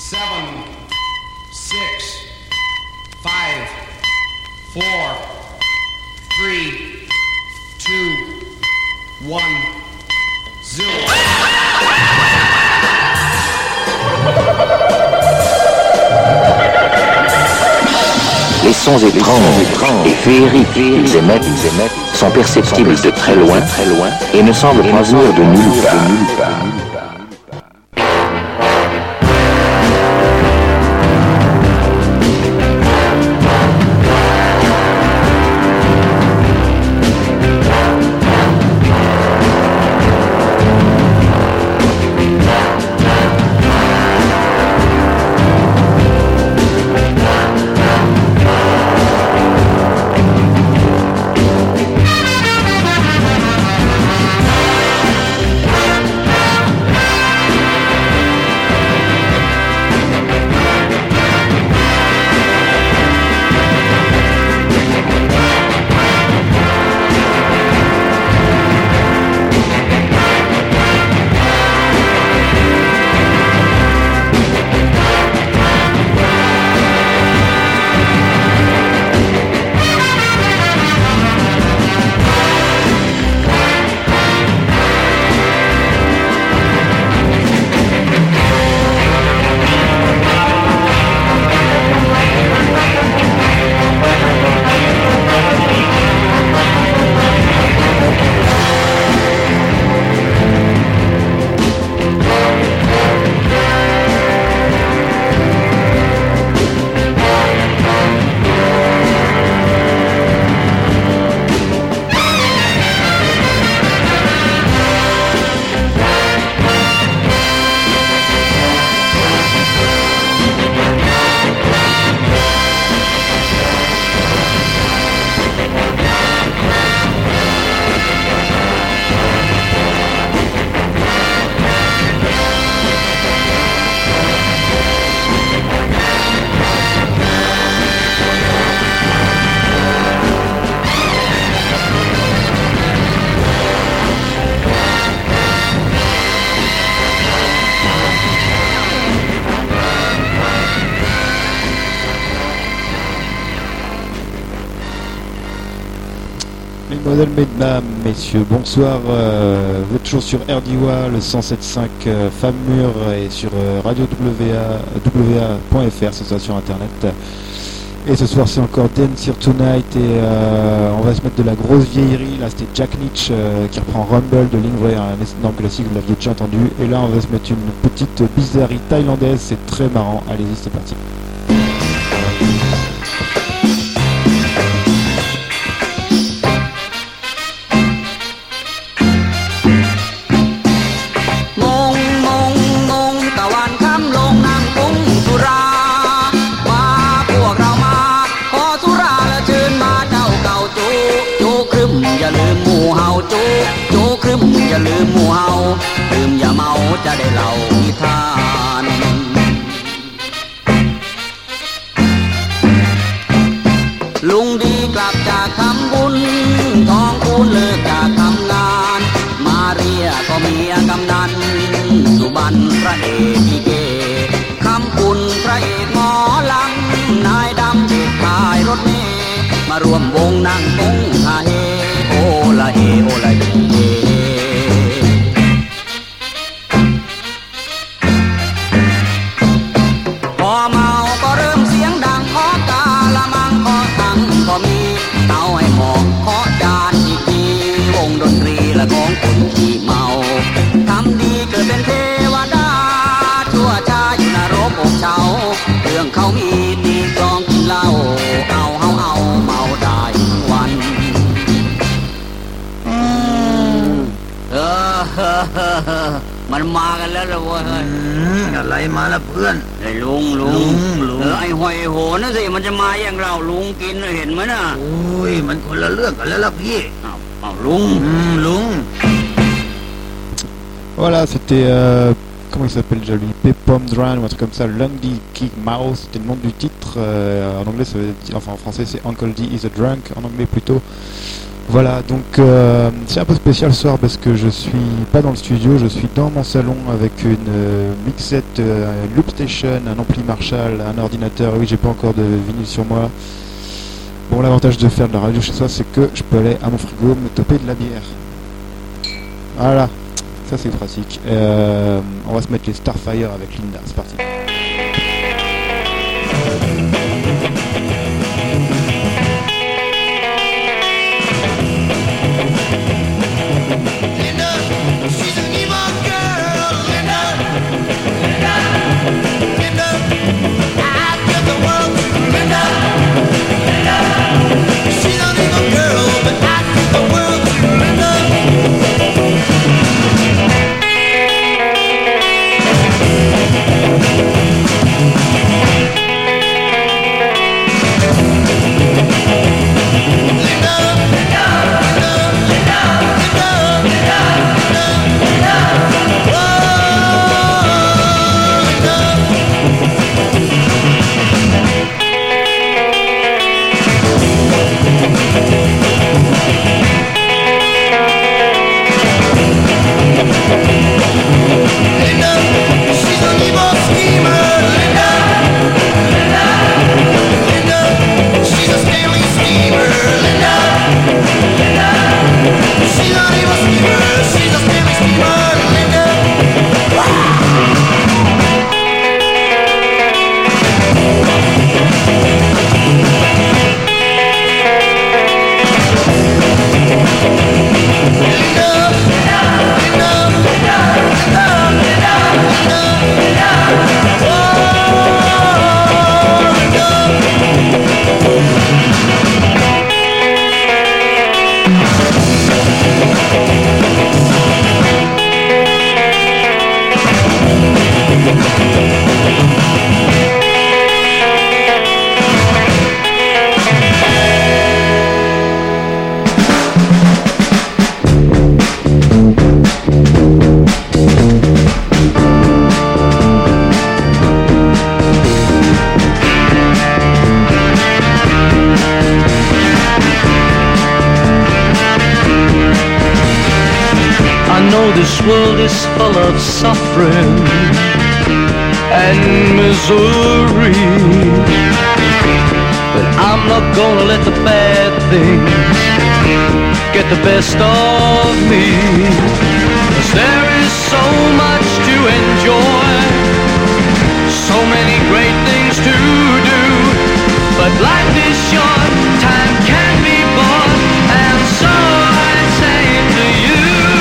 7, 6, 5, 4, 3, 2, 1, 0. Les sons étranges et féeriques qu'ils émettent sont perceptibles de très loin et ne semblent provenir de nulle part. Mesdames, messieurs, bonsoir. Vous êtes toujours sur RDWA, le 107.5 Famur et sur radio WA.fr, c'est ça sur internet. Et ce soir c'est encore Dance Here Tonight et on va se mettre de la grosse vieillerie. Là c'était Jack Nitch qui reprend Rumble de Lingray, un énorme classique, vous l'aviez déjà entendu. Et là on va se mettre une petite bizarrerie thaïlandaise, c'est très marrant. Allez-y, c'est parti. อย่าลืมหมู่เฮาดื่มอย่าเมาจะได้เล่านิทานลุงดีกลับจากทำบุญทองคูณเลิกจากทำงานมาเรียก็เมียกำนันสุบรรณพระเอกลิเกคำคุณพระเอกหมอลำนายดำเด็กขายรถเมล์มารวมวงนั่งปงคาเฮโอละเฮโอละเฮพอเมาก็เริ่มเสียงดังขอกาละมังขอตังก็มีเอาให้หมอกขอจานอีกทีวงดนตรีและของคนที่เมาทำดีเกิดเป็นเทวดาชั่วช้าอยู่นรกอกเฉาเรื่องเขามีตีกลองกินเหล้าเอาเมาได้วันมันมากันแล้วล่ะเว้ยอะไรมาละเพื่อนไอ้ลุงไอ้หอยโหนั่นสิมันจะมาอย่างเราลุงกินเห็นไหมน่ะโอ้ยมันคนละเรื่องกันแล้วล่ะพี่อ้าวลุง Voilà, c'était comment il s'appelle déjà lui, Pepom Dran ou un truc comme ça, Lundy Kick Mouse, c'était le nom du titre. En anglais ça veut dire, enfin en français c'est Uncle D is a drunk, en anglais plutôt. Voilà, donc c'est un peu spécial ce soir parce que je suis pas dans le studio, je suis dans mon salon avec une mixette, une loop station, un ampli Marshall, un ordinateur. Oui, j'ai pas encore de vinyle sur moi. Bon, l'avantage de faire de la radio chez soi, c'est que je peux aller à mon frigo me toper de la bière. Voilà, ça c'est pratique. On va se mettre les Starfire avec Linda, c'est parti. This world is full of suffering and misery, but I'm not gonna let the bad things get the best of me, 'cause there is so much to enjoy, so many great things to do, but life is short, time can be bought, and so I say to you,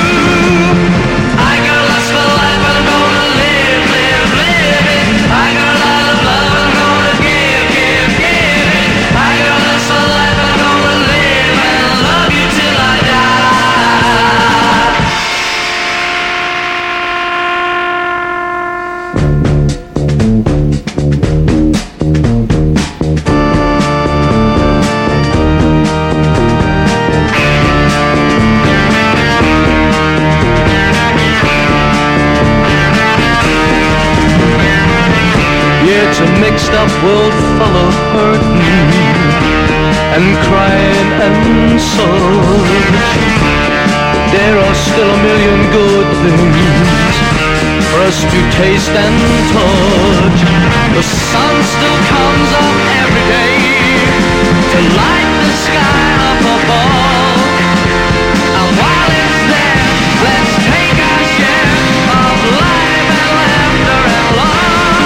it's a mixed up world full of hurting and crying and such. There are still a million good things for us to taste and touch. The sun still comes up every day to light the sky up above. And while it's there, let's take our share of life and laughter and love.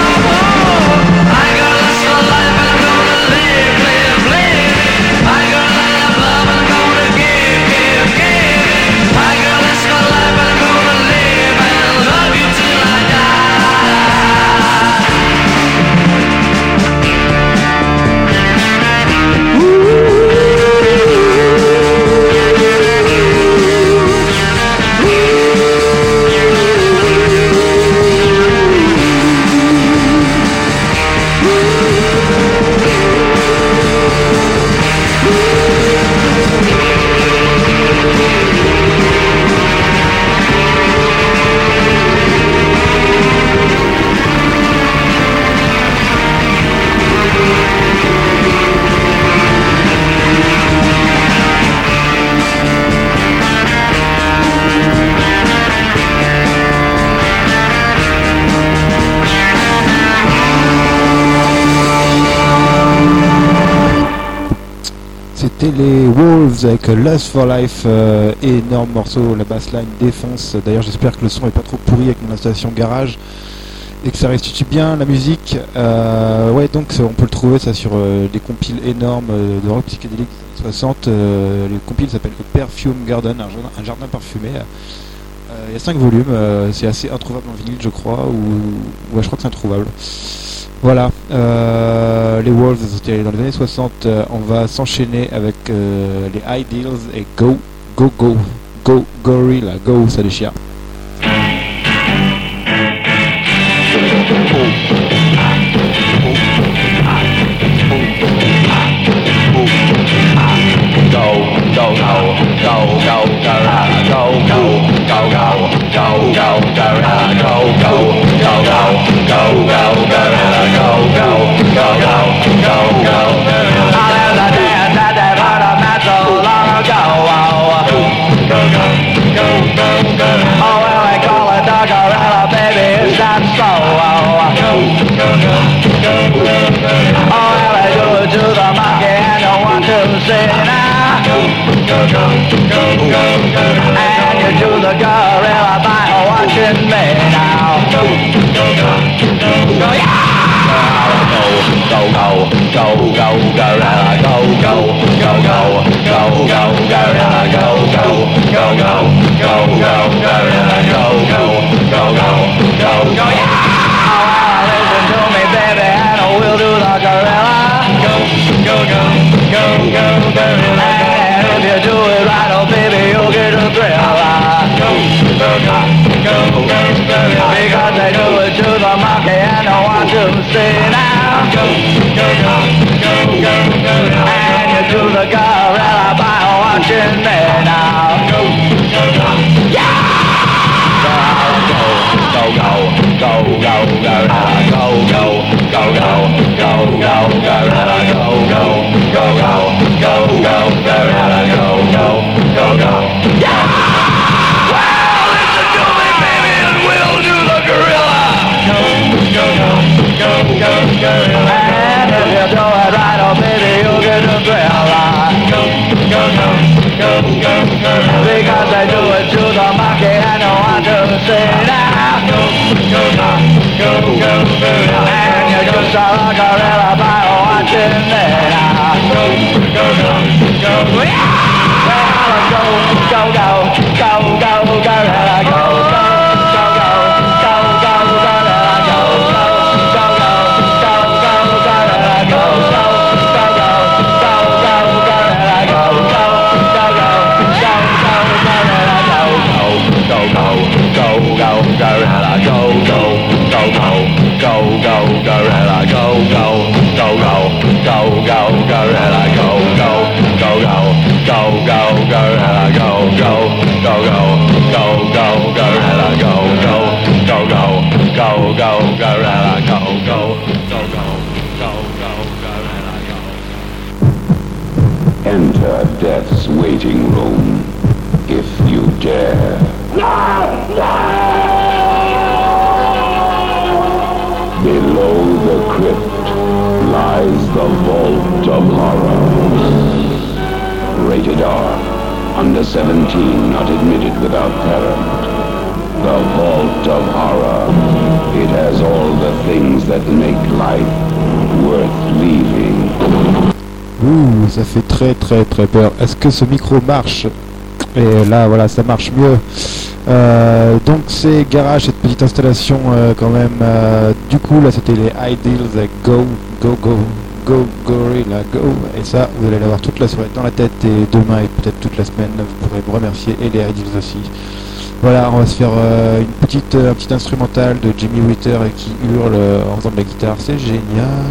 I got lots of life and I'm gonna live, live, live. I got a lot of love and I'm gonna give, give, give. I got lots of life and I'm gonna live and love you till I die. Ooh. C'était les Wolves avec Lust for Life, énorme morceau, la bassline défonce. D'ailleurs j'espère que le son est pas trop pourri avec mon installation garage et que ça restitue bien la musique. Ouais, donc on peut le trouver ça sur des compiles énormes de rock psychédélique des années 60. Les compiles s'appellent Perfume Garden, un jardin parfumé. Il y a 5 volumes, c'est assez introuvable en vinyle je crois, ou ouais, je crois que c'est introuvable. Voilà, les Wolves c'était dans les années 60. On va s'enchaîner avec les Ideals et Go Gorilla, Go, ça déchire. And you do the gorilla by watching me now. Go, yeah! Go, gorilla, go, gorilla, go, gorilla, go, yeah! Listen to me, baby, and we'll do the gorilla. Go, gorilla. And if you do it right, oh baby, you'll get a thrill. Because they do it to the monkey and I want to see now. And you do the gorilla by watching me now. Yeah! Go, gorilla, go, yeah! Well, listen to me, baby, and we'll do the gorilla. And if you do it right, oh baby, you'll get the thrill. Because they do it to the monkey and I want to see now. And you just saw a gorilla by watching me now. Yeah! Well, go, gorilla, go, Enter death's waiting room, if you dare. Below the crypt lies the vault of horror. Rated R. Under 17, not admitted without parent. The vault of horror. It has all the things that make life worth living. Ouh, ça fait très très très peur. Est-ce que ce micro marche? Et là, voilà, ça marche mieux. Donc c'est garage, cette petite installation quand même. Du coup, là, c'était les Ideals avec Go Gorilla, Go. Et ça, vous allez l'avoir toute la soirée dans la tête et demain et peut-être toute la semaine. Vous pourrez me remercier et les Ideals aussi. Voilà, on va se faire un petit instrumental de Jimmy Witter qui hurle en faisant de la guitare. C'est génial.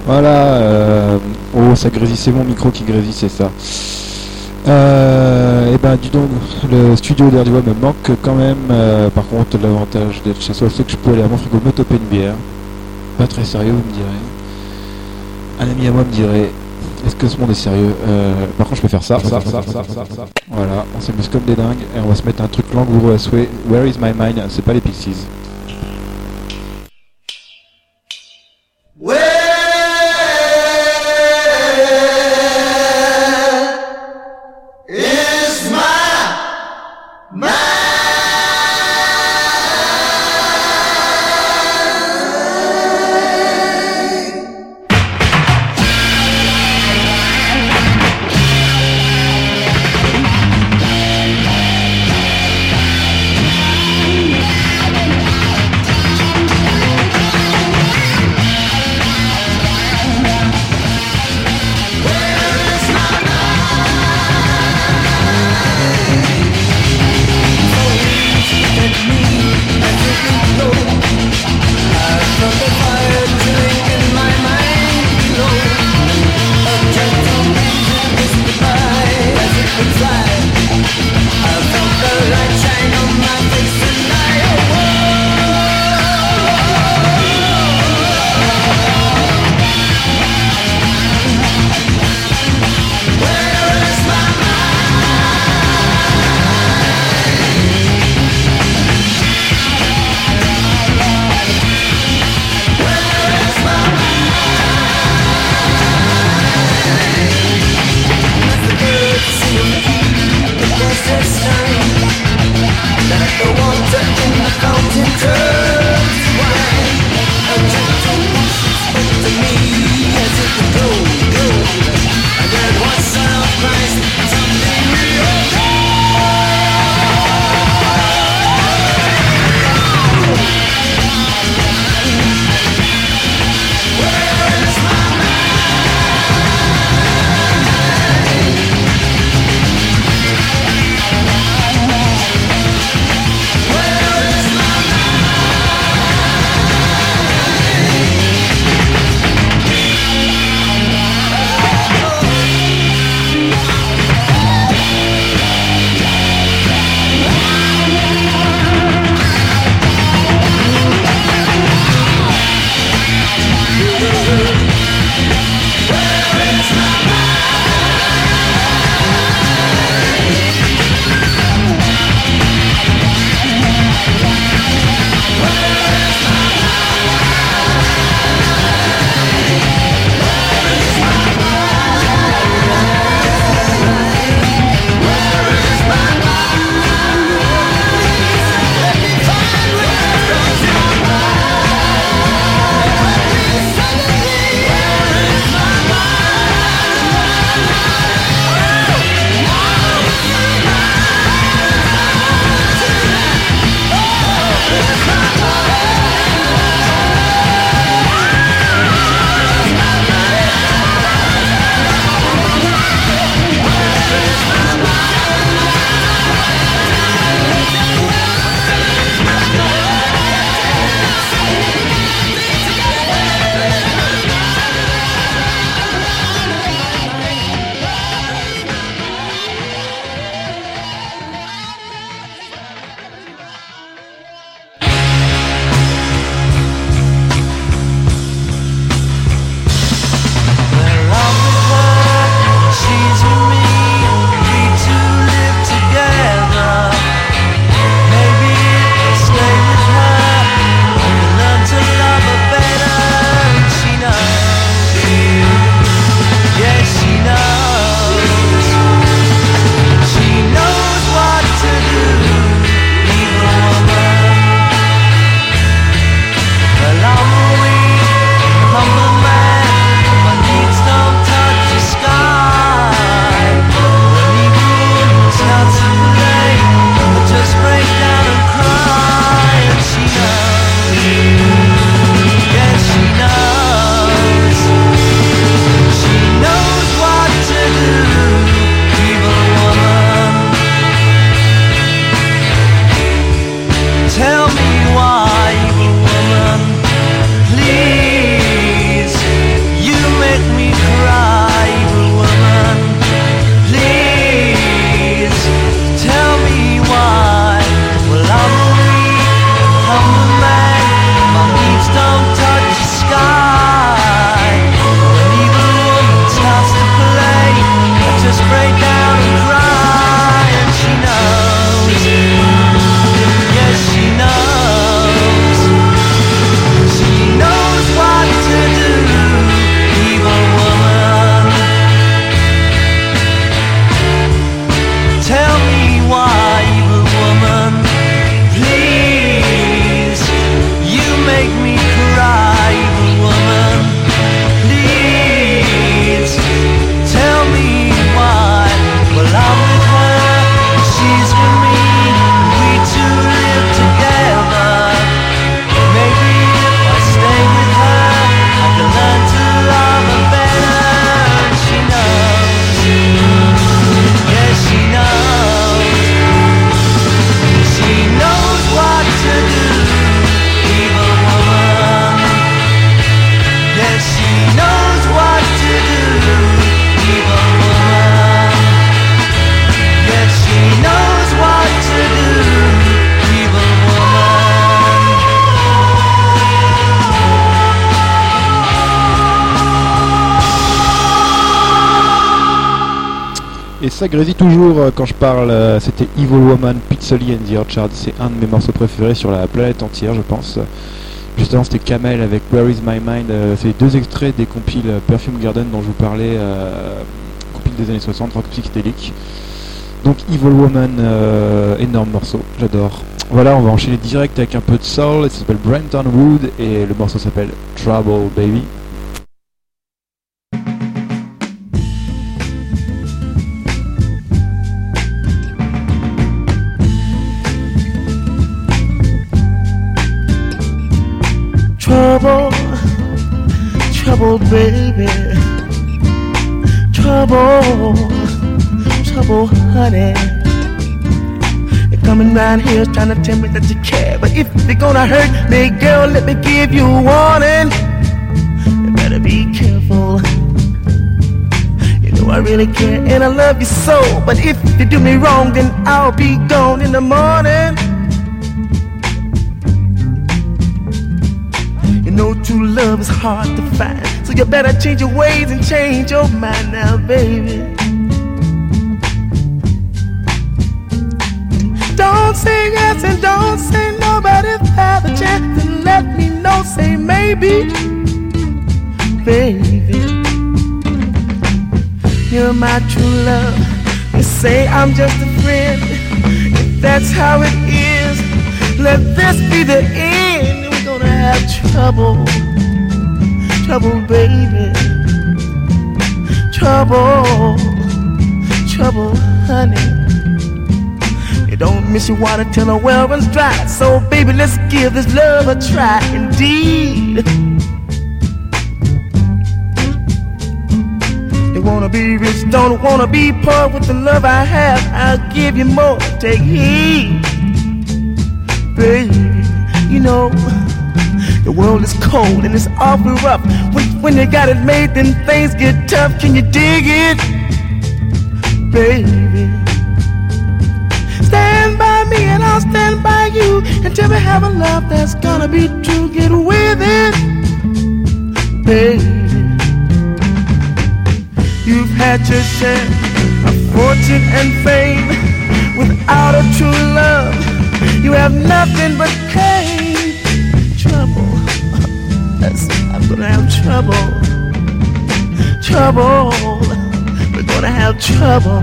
Voilà, oh ça grésille, c'est mon micro qui grésille, c'est ça. Et ben dis donc, le studio d'Herdiwa me manque quand même. Par contre, l'avantage d'être chez soi, c'est que je peux aller à mon frigo me toper une bière. Pas très sérieux, vous me direz. Un ami à moi me dirait, est-ce que ce monde est sérieux? Par contre, je peux faire ça. Voilà, on s'amuse comme des dingues et on va se mettre un truc langoureux à souhait. Where is my mind? C'est pas les Pixies. Et ça grésille toujours quand je parle. C'était Evil Woman, Pizzoli and the Orchard. C'est un de mes morceaux préférés sur la planète entière, je pense. Justement, c'était Kamel avec Where Is My Mind. C'est 2 extraits des compiles Perfume Garden dont je vous parlais, compiles des années 60, rock psychédélique. Donc Evil Woman, énorme morceau, j'adore. Voilà, on va enchaîner direct avec un peu de soul. Ça s'appelle Brenton Wood et le morceau s'appelle Trouble Baby. Trouble, trouble, baby. Trouble, trouble, honey. You're coming round here trying to tell me that you care, but if you're gonna hurt me, girl, let me give you a warning. You better be careful. You know I really care and I love you so, but if you do me wrong, then I'll be gone in the morning. No true love is hard to find, so you better change your ways and change your mind now, baby. Don't say yes and don't say no, but if I have a chance, then let me know, say maybe, baby. You're my true love. You say I'm just a friend. If that's how it is, let this be the end. Have trouble, trouble, baby. Trouble, trouble, honey. You don't miss your water till the well runs dry. So, baby, let's give this love a try, indeed. You wanna be rich, don't wanna be poor. With the love I have, I'll give you more. Take heed, baby. You know, the world is cold and it's awful rough. When you got it made, then things get tough. Can you dig it, baby? Stand by me and I'll stand by you until we have a love that's gonna be true. Get with it, baby. You've had your share of fortune and fame. Without a true love, you have nothing but pain. Trouble, I'm gonna have trouble. Trouble, we're gonna have trouble.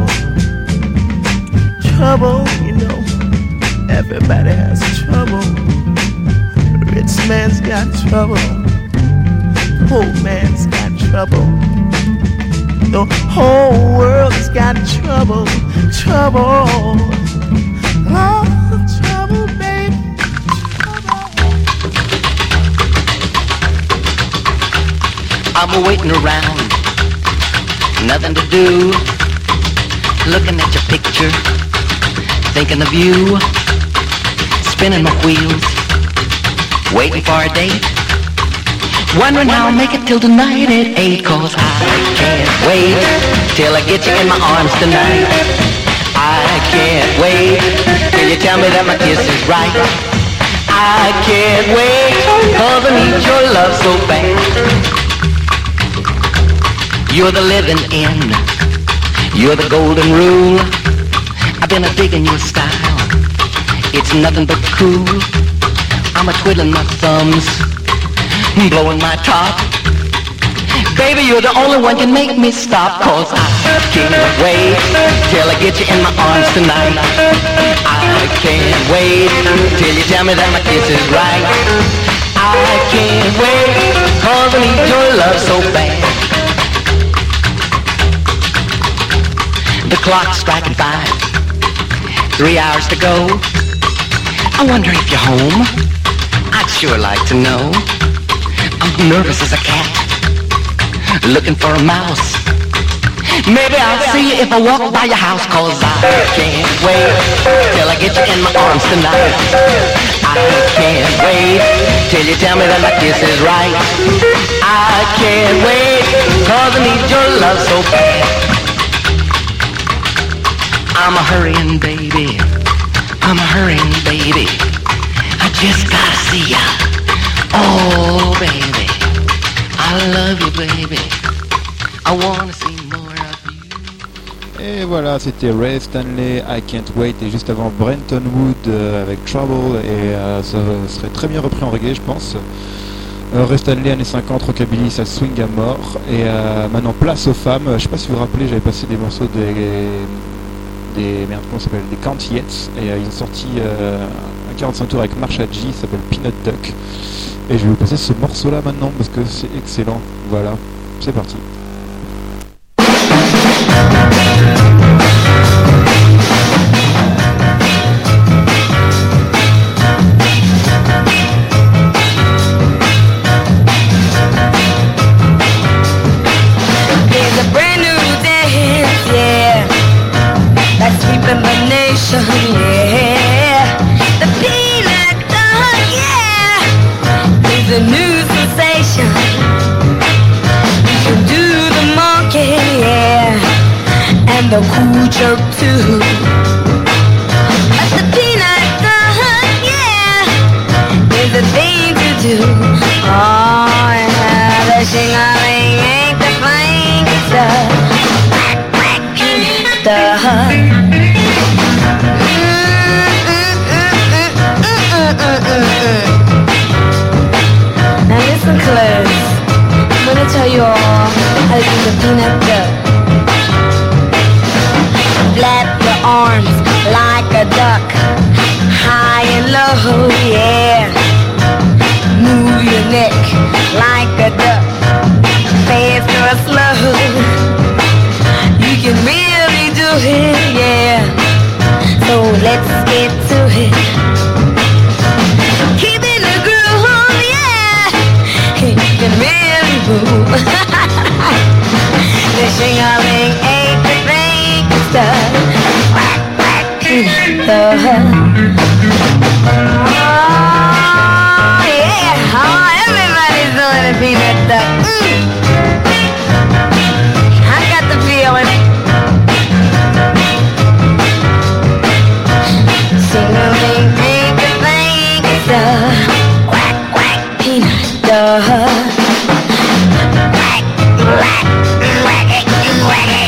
Trouble, you know, everybody has trouble. Rich man's got trouble. Poor man's got trouble. The whole world's got trouble. Trouble, oh, trouble, baby. I'm waiting around, nothing to do, looking at your picture, thinking of you, spinning my wheels, waiting for a date, wondering how I'll make it till tonight at 8, 'cause I can't wait till I get you in my arms tonight. I can't wait till you tell me that my kiss is right. I can't wait 'cause I need your love so bad. You're the living end, you're the golden rule. I've been a-digging your style, it's nothing but cool. I'm a-twiddling my thumbs, blowing my top. Baby, you're the only one can make me stop, 'cause I can't wait till I get you in my arms tonight. I can't wait till you tell me that my kiss is right. I can't wait 'cause I need your love so bad. The clock's striking 5, 3 hours to go. I wonder if you're home, I'd sure like to know. I'm nervous as a cat, looking for a mouse. Maybe I'll see you if I walk by your house, 'cause I can't wait till I get you in my arms tonight. I can't wait till you tell me that my kiss is right. I can't wait 'cause I need your love so bad. I'm a hurrying baby, I'm a hurrying baby. I just gotta see ya. Oh baby, I love you baby. I wanna see more of you. Et voilà, c'était Ray Stanley, I Can't Wait, et juste avant Brenton Wood avec Trouble, et ça serait très bien repris en reggae, je pense. Ray Stanley, années 50, rockabilly, ça swing à mort. Et maintenant, place aux femmes. Je sais pas si vous vous rappelez, j'avais passé des morceaux comment ça s'appelle, des Cantillettes, et ils ont sorti un 45 tours avec Marsha G, ça s'appelle Peanut Duck. Et je vais vous passer ce morceau-là maintenant parce que c'est excellent. Voilà, c'est parti. Sweeping the nation, yeah. The peanut dog, yeah, is a new sensation. You can do the monkey, yeah, and the cool jerk too. But the peanut dog, yeah, is the thing to do. Oh, yeah, the shingling ain't the thing to Now listen close. I'm gonna tell you all how to do the peanut duck. Flap your arms like a duck, high and low, yeah. Move your neck like a duck, fast or slow. You can really do it, yeah. So let's get to it. Keeping the groove, yeah. You can really move. The shingling ain't the thing stuff. Quack, quack, stuff. Oh, yeah. Oh, everybody's doing a peanut duck. I got the feeling. Sing-a-ling, ain't the thing, stuff. Quack, quack, peanut duck. Quack, quack, quack it, quack it,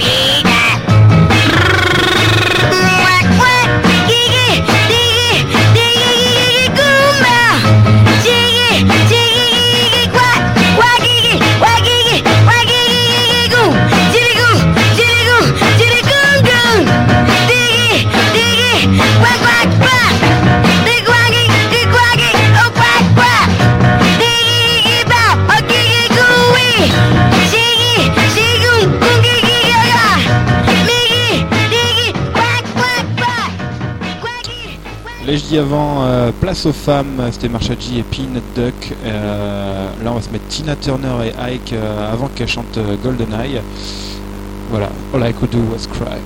quack, quack, giggy, diggy, diggy, goomba. Jiggy, jiggy, quack, quack, giggy, quack, giggy, quack, giggy, goom. Jitty goom, jitty goom, jitty goom, goom. Diggy, diggy, quack, quack, quack. Dig quacky, oh quack, quack. Diggy, bow, oh giggy, gooey. Jiggy, jiggy, goom, giggy, gaga. Miggy, diggy, quack, quack, quack. Quacky, quack. L'ai-je dit avant, place aux femmes, c'était Marsha G et Peanut Duck. Là on va se mettre Tina Turner et Ike avant qu'elle chante GoldenEye. Voilà, All I Could Do Was Cry.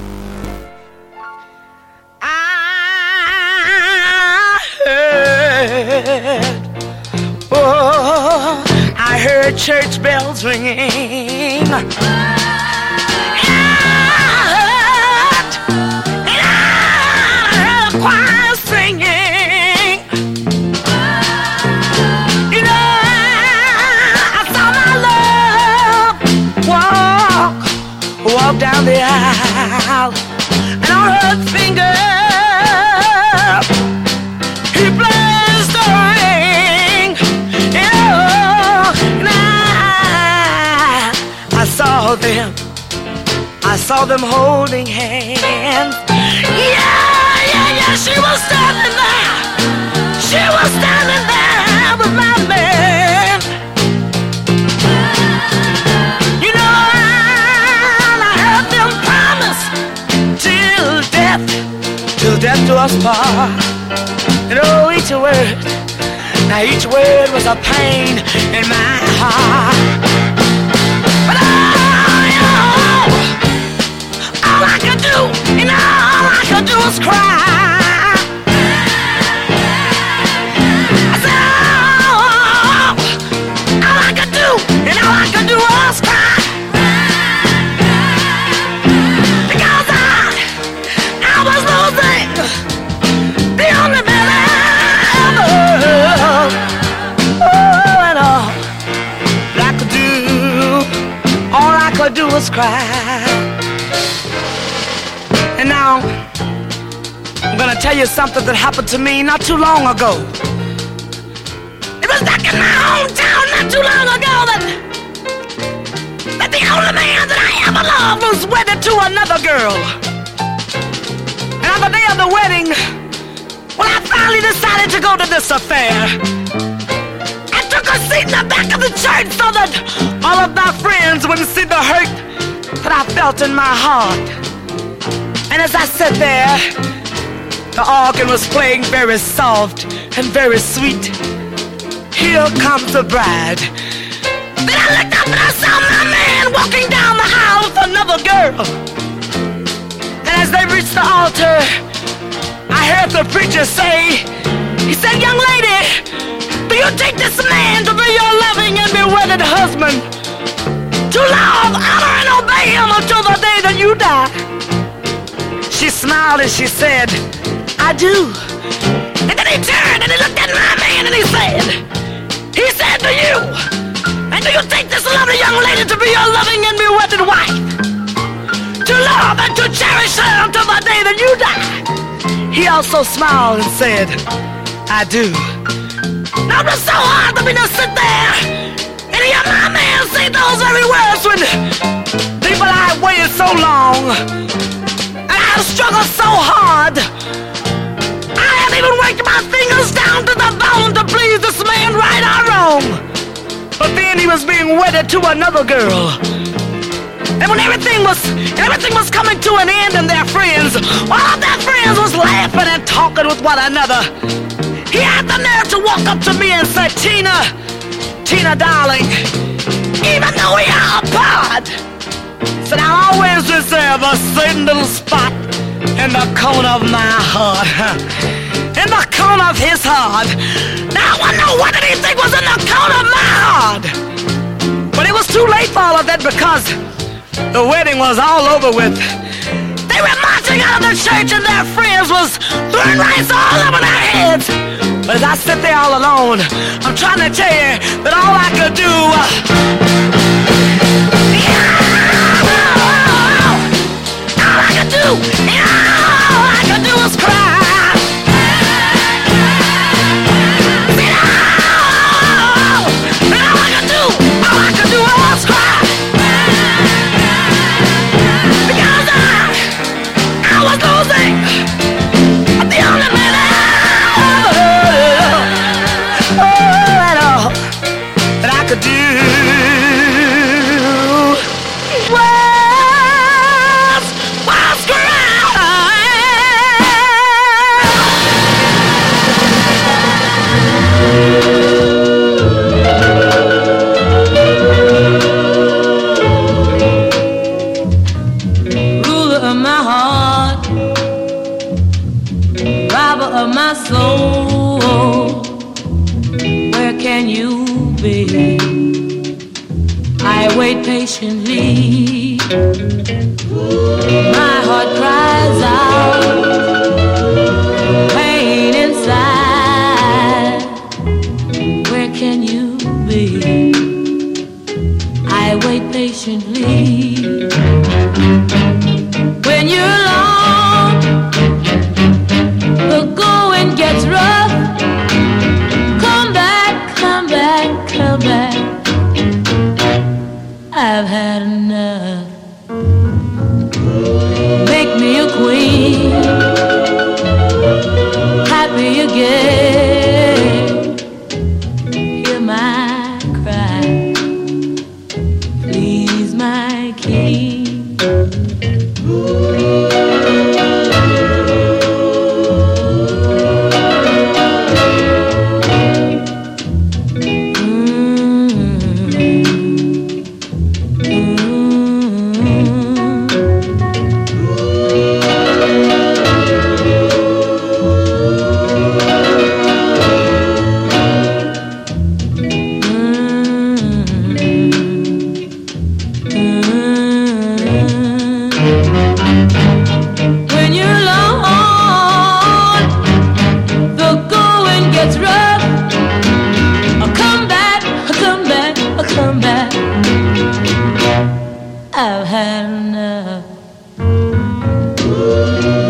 Oh, I heard church bells ringing. And I heard a choir singing. You know, I saw my love walk down the aisle, and on her finger he placed a ring. I saw them holding hands. Yeah, she was standing there. She was standing there with my man. You know, I heard them promise till death do us part. And oh, each word, now each word was a pain in my heart. But all I could do, you know, all I could do was cry. I said, all I could do, and all I could do was cry. Because I was losing the only man I ever loved. Oh, and all I could do was cry. now, I'm gonna tell you something that happened to me not too long ago. It was back in my hometown not too long ago that the only man that I ever loved was wedded to another girl. And on the day of the wedding, when I finally decided to go to this affair, I took a seat in the back of the church so that all of my friends wouldn't see the hurt that I felt in my heart. And as I sat there, the organ was playing very soft and very sweet. Here comes the bride. Then I looked up and I saw my man walking down the aisle with another girl. And as they reached the altar, I heard the preacher say, he said, "Young lady, do you take this man to be your loving and bewitted husband, to love, honor, and obey him until the day that you die?" She smiled and she said, "I do." And then he turned and he looked at my man and he said, "Do you? And do you take this lovely young lady to be your loving and bewitted wife, to love and to cherish her until the day that you die?" He also smiled and said, "I do." Now it was so hard for me to sit there and hear my man say those very words when people I had waited so long and I had struggled so hard. I had even worked my fingers down to the bone to please this man, right or wrong. But then he was being wedded to another girl. And when everything was coming to an end and their friends, all of their friends was laughing and talking with one another, he had the nerve to walk up to me and say, Tina, darling, even though we are apart, said I always reserve a certain little spot in the corner of my heart, in the corner of his heart. Now I wonder what did he think was in the corner of my heart? But it was too late for all of that because the wedding was all over with. They were marching out of the church and their friends was throwing rice all over their heads. But as I sit there all alone, I'm trying to tell you that all I could do, all I could do was cry. All I could do was cry. Because I was losing the only man I that I could do was cry. Ruler of my heart, robber of my soul, where can you be? I wait patiently. My heart cries out, pain inside. Where can you be? I wait patiently. When you're alone, the going gets rough. Come back, come back, come back. I've had enough. Make me a queen, happy again. Hear my cry, please my king. I've had enough.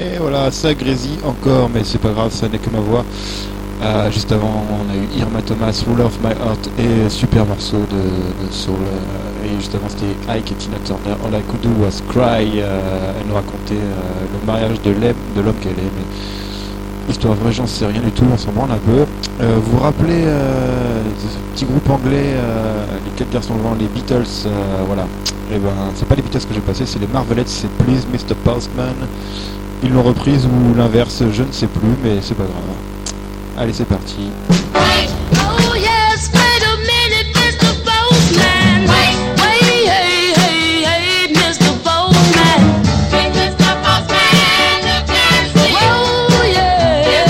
Et voilà, ça grésille encore, mais c'est pas grave, ça n'est que ma voix. Juste avant, on a eu Irma Thomas, Rule of My Heart, et super morceau de soul. Et juste avant, c'était Ike et Tina Turner, All I Could Do Was Cry. Elle nous racontait le mariage de l'homme qu'elle est. Mais histoire vraie, j'en sais rien du tout, on s'en branle un peu. Vous vous rappelez ce petit groupe anglais, les 4 garçons blancs, les Beatles, voilà. Et ben, c'est pas les Beatles que j'ai passé, c'est les Marvelettes, c'est Please Mr. Postman. Ils l'ont reprise ou l'inverse, je ne sais plus, mais c'est pas grave. Allez, c'est parti. Oh yes, wait a minute, Mr. Postman. Wait, hey, Mr. Postman. Mr. Postman, look and see. Oh yeah,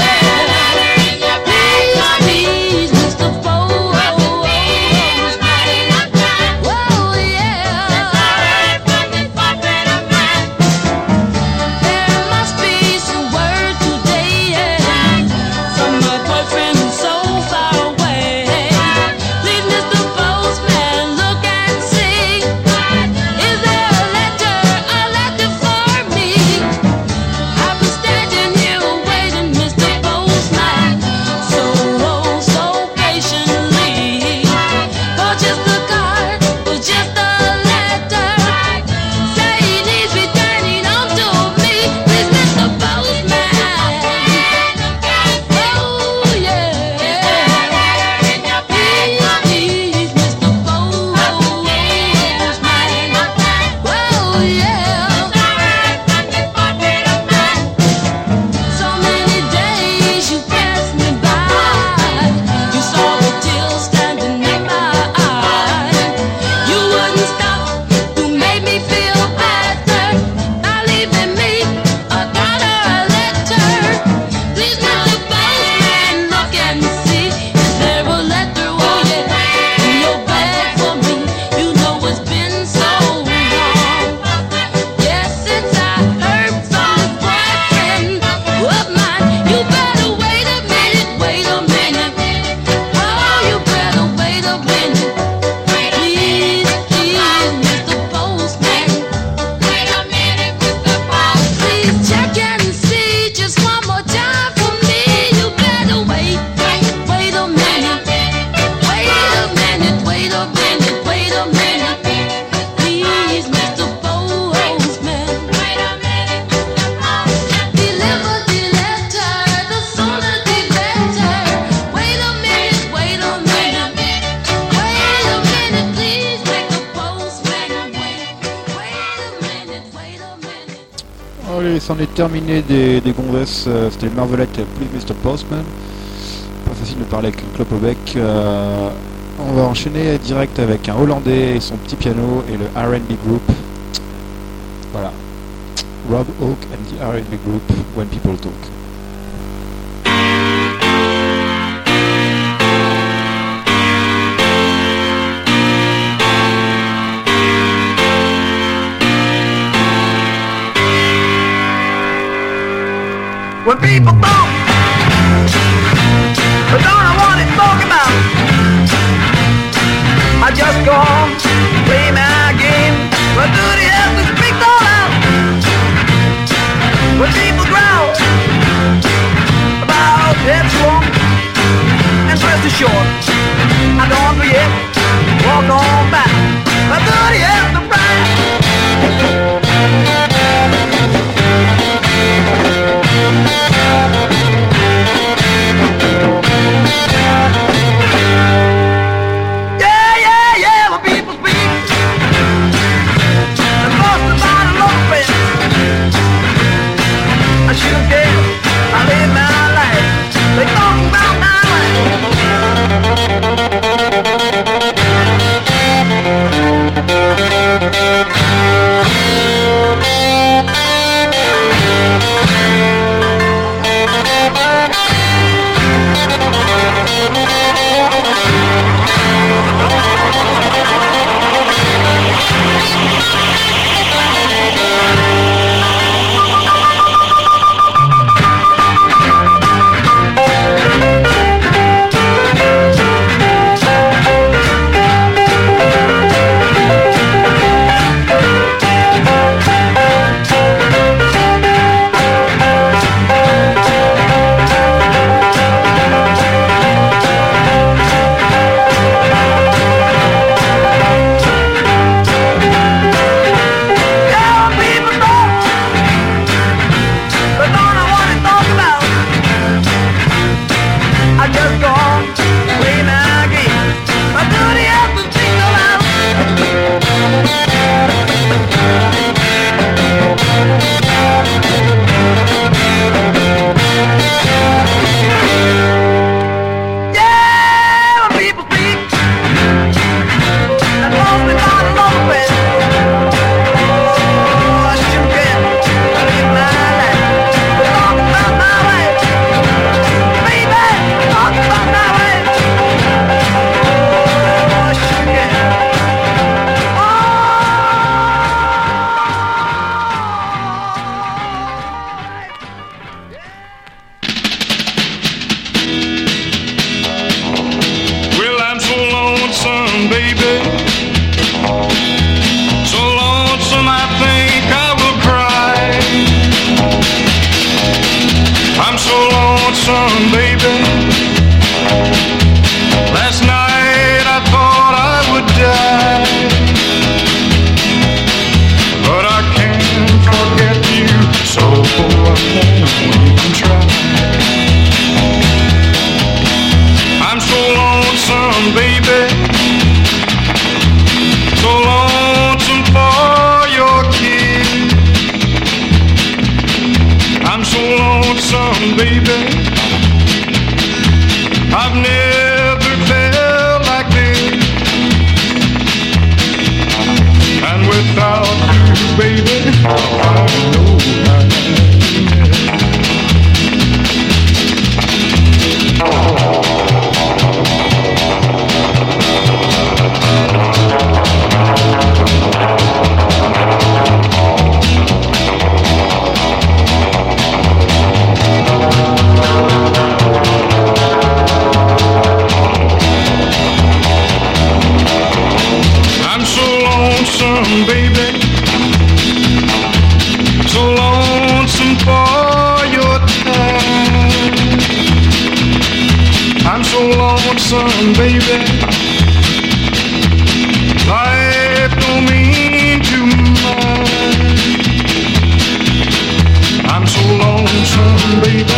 please, Mr. Postman. Oh yeah, there must be some word today. From my boyfriend who's so far away. Please, Mr. Postman, look and see. Is there a letter for me? I've been standing here waiting, Mr. Postman, so patiently. For just a card, for just a letter. Say he needs returning home to me. Please, Mr. Postman. Oh yeah, please, Mr. Postman. Oh yeah. So many days you passed me by. You saw the tears standing in my eyes. You wouldn't stop to make me feel better by leaving me a card or a letter. Please, Mr. Postman, look and see. Is there a letter, oh yeah, in your bag for me? You know it's been so long. Yes, since I heard from this boyfriend of mine. You better wait a minute. Oh, you better wait a minute. Please, Mr. Postman. Wait a minute, Mr. Postman. Please check and see just one more time for me. You better wait a minute. Wait a minute. Please, Mr. Postman. Deliver the letter, the sooner the better. Wait a minute. Wait a minute, please make the postman wait a minute. Allez, c'en est terminé des gonzesses. C'était les Marvelettes, Please Mr. Postman. Pas facile de parler avec un clope au bec. On va enchaîner direct avec un Hollandais et son petit piano et le R&B group. Voilà. Rob Oak and the R&B group, When People Talk. When people talk, but don't I want to talk about? I just go home, play my game, but do they have to speak all out? When people growl about headstrong and dress too short, I don't forget, walk on back, but do they have to brag? Yeah, when people speak, they're boasting about a love affair. I shouldn't care, I live my life, they talk about my life. lonesome, baby. I've never felt like this, and without you, baby, I know I'm so lonesome, baby, so lonesome for your time. I'm so lonesome, baby, life don't mean too much. I'm so lonesome, baby.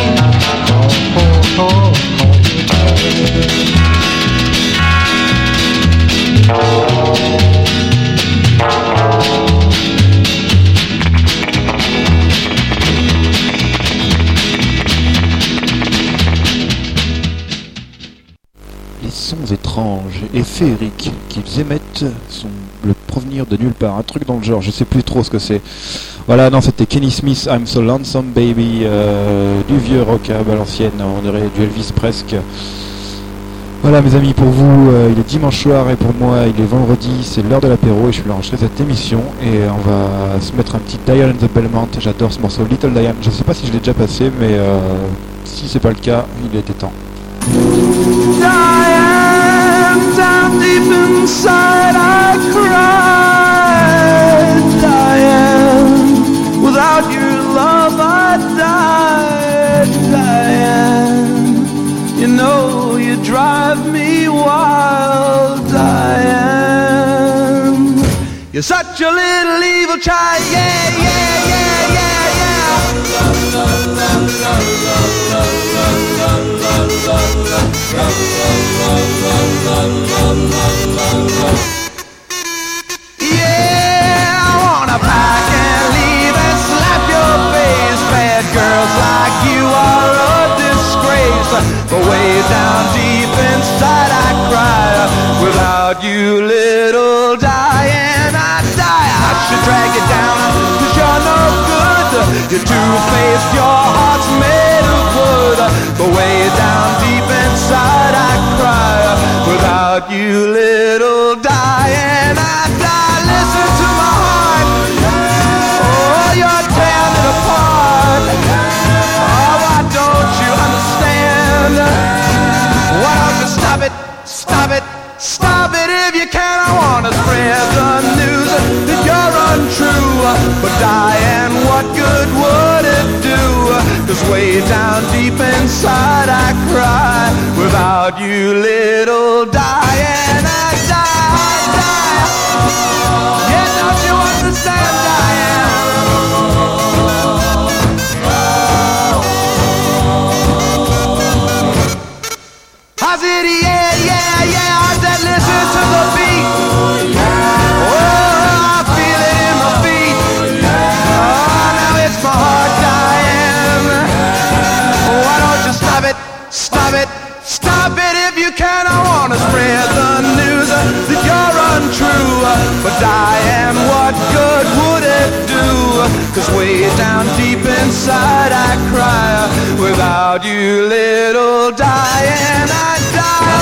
Les sons étranges et féeriques qu'ils émettent sont le provenir de nulle part, un truc dans le genre, je sais plus trop ce que c'est. Voilà, non, c'était Kenny Smith, I'm So Lonesome Baby, du vieux rock à l'ancienne, on dirait du Elvis presque. Voilà mes amis, pour vous, il est dimanche soir et pour moi il est vendredi, c'est l'heure de l'apéro et je suis là enregistrer cette émission et on va se mettre un petit Diane and the Belmont, j'adore ce morceau, Little Diane, je sais pas si je l'ai déjà passé mais si c'est pas le cas, il était temps. Diane, down deep inside I cried. Diane, without your love I died. Diane, you know you drive me wild. Diane, you're such a little evil child. Yeah, yeah, yeah, yeah, yeah. Yeah, I wanna pack and leave and slap your face. Bad girls like you are a disgrace. But way down deep inside I cry. Without you, little Diane, I die. I should drag you down, 'cause you're no good. You're two-faced, your heart's made of wood. But way down deep inside I cry. Without you, little Diane, I die. Listen to my heart. Oh, you're tearing it apart. Oh, why don't you understand? Why don't you stop it, stop it, stop it if you can. I wanna spread the news that you're untrue. But Diane, what good would it do? 'Cause way down deep inside I cry. Without you, little Diane, I die, die. Yeah, don't you understand, Diane? I said, yeah, yeah, yeah. I said, listen to the beat. Oh, I feel it in my feet. Oh, now it's my heart, Diane. Why don't you stop it, stop it, stop it if you can. I wanna spread the news that you're untrue. But Diane, what good would it do? 'Cause way down deep inside I cry. Without you, little Diane, I die.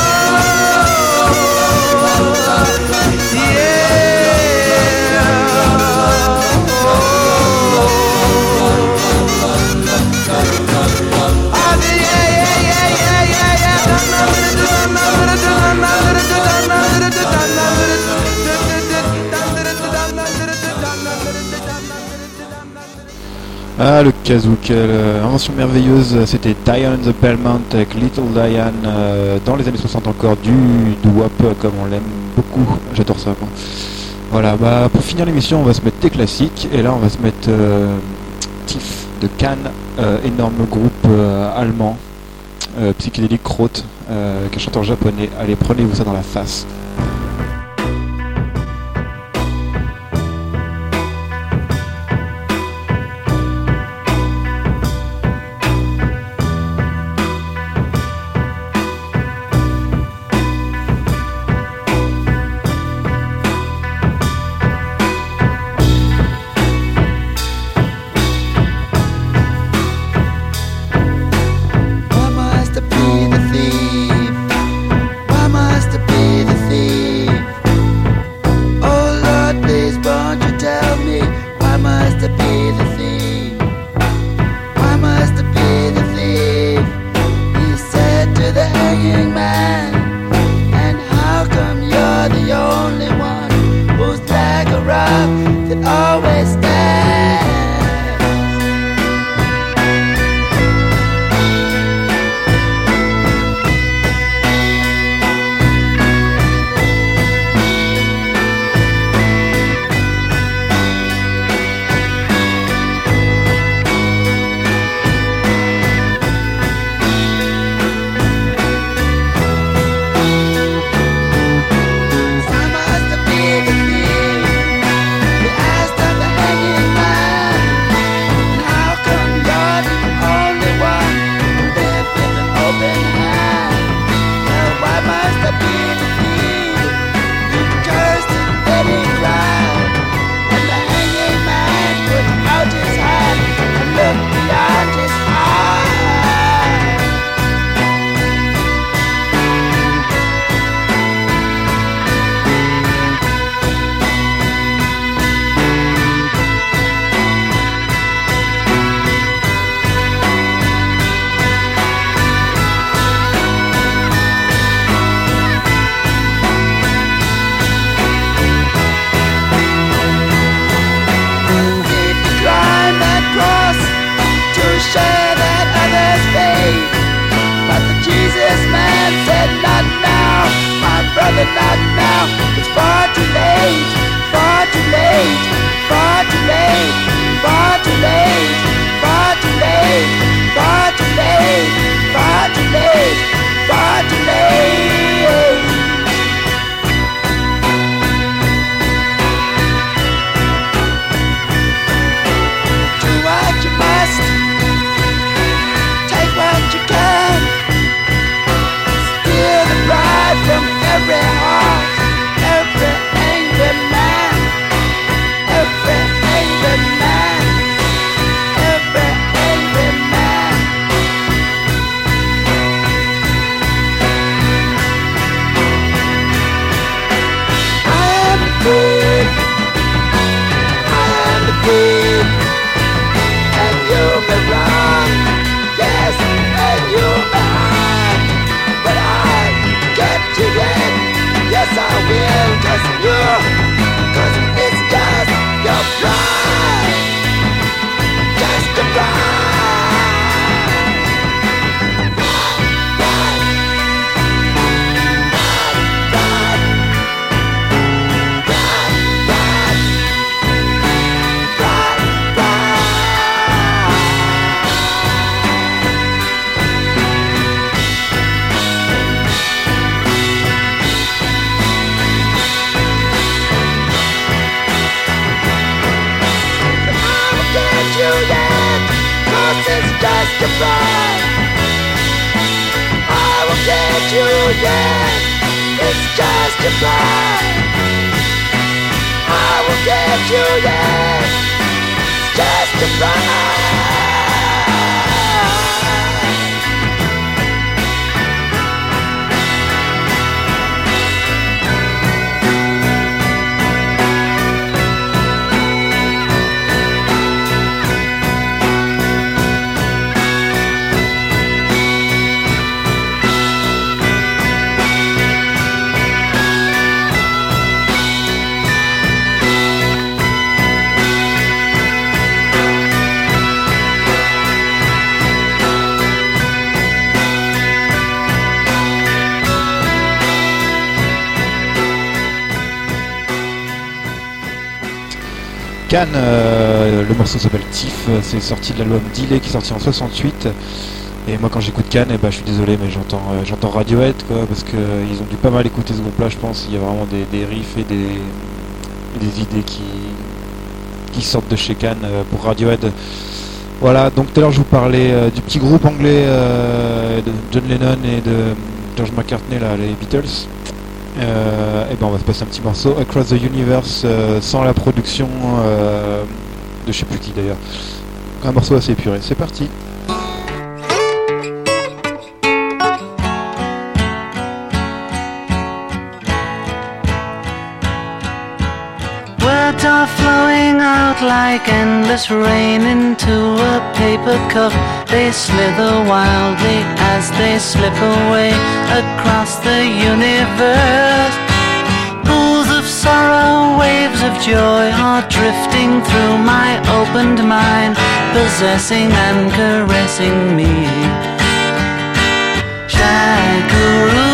Ah, le kazoo, quelle invention merveilleuse, c'était Diane and the Belmont avec Little Diane, dans les années 60 encore, du wap comme on l'aime beaucoup, j'adore ça moi. Voilà, bah pour finir l'émission on va se mettre des classiques, et là on va se mettre Tiff de Cannes, énorme groupe allemand, psychédélique Kraut, qui est un chanteur japonais, allez prenez-vous ça dans la face. justified. I will get you, yeah, it's justified. I will get you, yeah, it's justified. Can, le morceau s'appelle Tiff, c'est sorti de l'album Delay qui est sorti en 68. Et moi quand j'écoute Can, je suis désolé mais j'entends Radiohead quoi, parce que ils ont dû pas mal écouter ce groupe là je pense. Il y a vraiment des riffs et des idées qui sortent de chez Can pour Radiohead. Voilà, donc tout à l'heure je vous parlais du petit groupe anglais de John Lennon et de George McCartney là, les Beatles. Et ben on va se passer un petit morceau Across the Universe sans la production de je sais plus qui d'ailleurs, un morceau assez épuré, c'est parti. Words are flowing out like endless rain into a paper cup. They slither wildly as they slip away across the universe. Pools of sorrow, waves of joy are drifting through my opened mind, possessing and caressing me. Shakuru.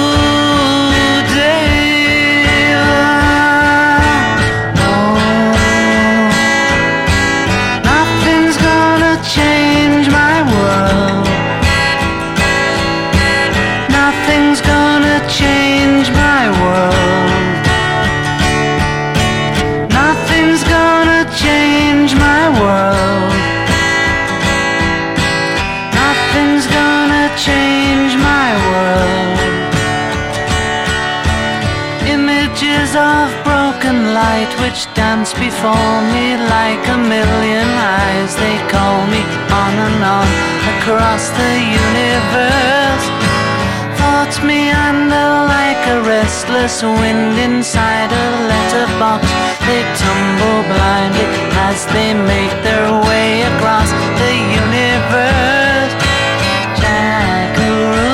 Which dance before me like a million eyes. They call me on and on across the universe. Thoughts meander like a restless wind inside a letterbox. They tumble blindly as they make their way across the universe. Jackaroo.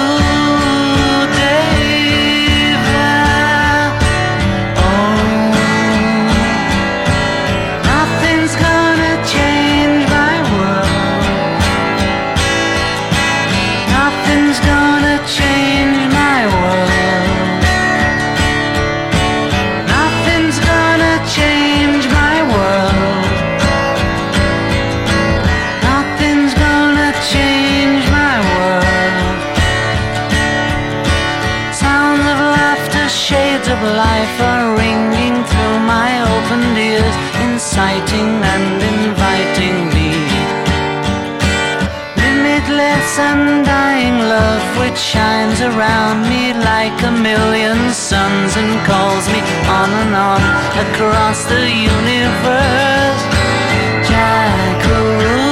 Life are ringing through my opened ears, inciting and inviting me. Limitless undying love which shines around me like a million suns and calls me on and on across the universe. Jackaroo.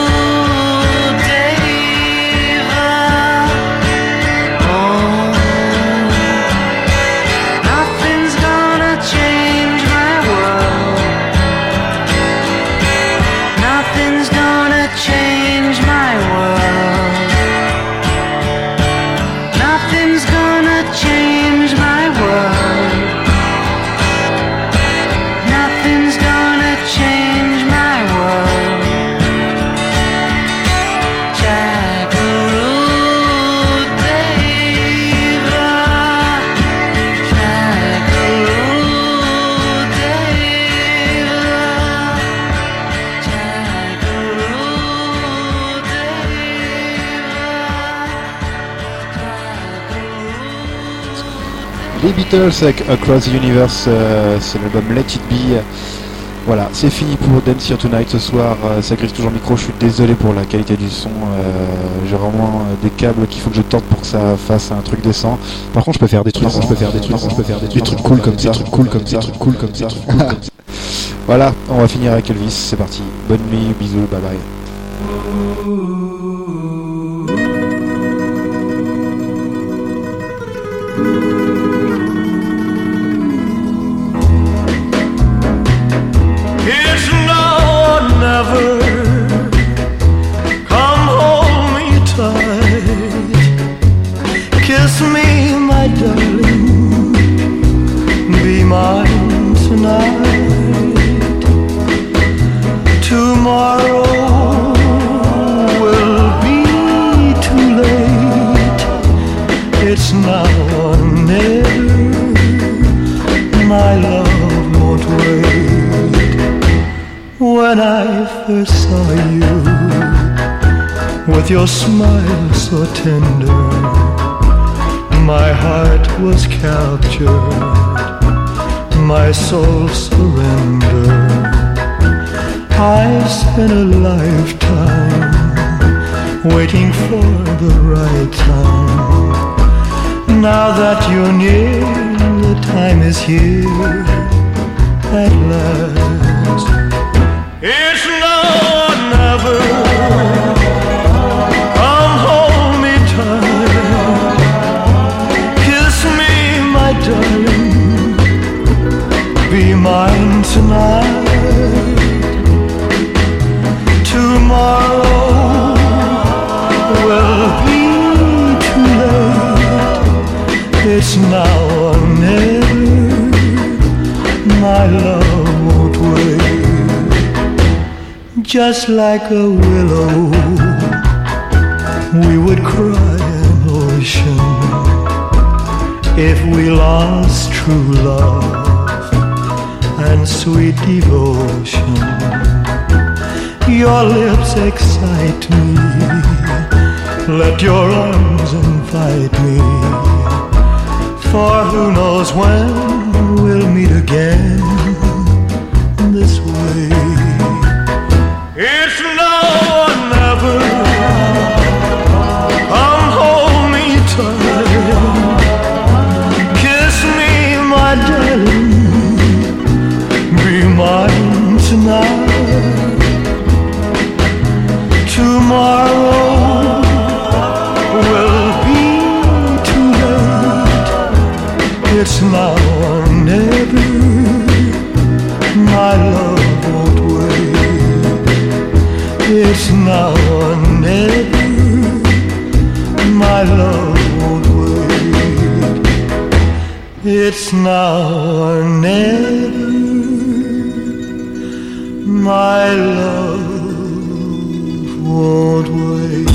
Les Beatles avec Across the Universe, c'est l'album Let It Be. Voilà, c'est fini pour Dance Here Tonight ce soir. Ça grille toujours le micro, je suis désolé pour la qualité du son. J'ai vraiment des câbles qu'il faut que je tente pour que ça fasse un truc décent. Par contre, je peux faire des trucs, des trucs cool comme ça, Voilà, on va finir avec Elvis, c'est parti. Bonne nuit, bisous, bye bye. It's now or never. Come hold me tight. Kiss me, my darling. Be mine tonight. Tomorrow will be too late. It's now or never. My love won't wait. When I first saw you, with your smile so tender, my heart was captured, my soul surrendered. I spent a lifetime waiting for the right time. Now that you're near, the time is here at last. It's now or never. Come hold me tight. Kiss me, my darling. Be mine tonight. Tomorrow will be too late. It's now or never. My love won't wait. Just like a willow, we would cry an ocean if we lost true love and sweet devotion. Your lips excite me, let your arms invite me, for who knows when we'll meet again this way. It's now or never. Come hold me tight. Kiss me, my darling. Be mine tonight. Tomorrow will be too late. It's now or never. My love won't wait. It's now or never. My love won't wait. It's now or never. My love won't wait.